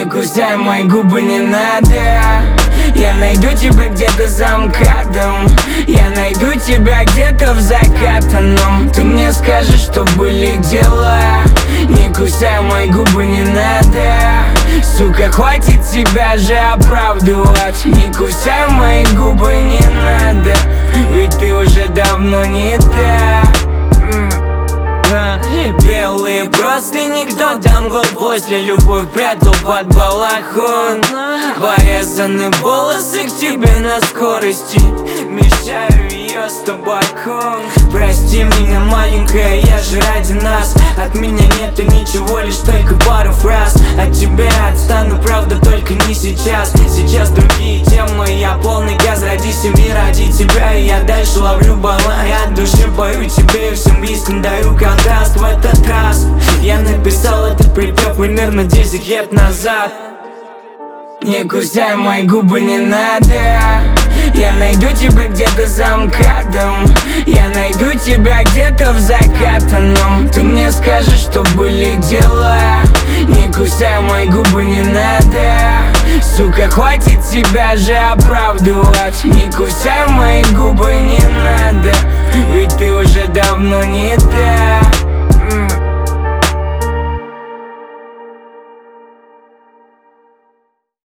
Не кусай мои губы, не надо. Я найду тебя где-то за МКАДом. Я найду тебя где-то в закатанном. Ты мне скажешь, что были дела. Не кусай мои губы, не надо. Сука, хватит тебя же оправдывать. Не кусай мои губы, не надо. Ведь ты уже давно не та. Белые простыни, кто там год после любовь прятал под балахон. Порезаны волосы к тебе на скорости. Мешаю ее с табаком. Прости меня, маленькая, я же ради нас. От меня нет и ничего, лишь только пару фраз. От тебя отстану, правда, только не сейчас. Сейчас другие темы, я полный газ. Ради семьи, ради тебя, и я дальше ловлю баланс. Я от души пою тебе и всем близким даю контраст. В этот раз я написал этот припев примерно 10 лет назад. Не кусай мои губы, не надо. Я найду тебя где-то за МКАДом. Я найду тебя где-то в закатанном. Ты мне скажешь, что были дела. Не кусай мои губы, не надо. Сука, хватит тебя же оправдывать. Не кусай мои губы, не надо. Ведь ты уже давно не та.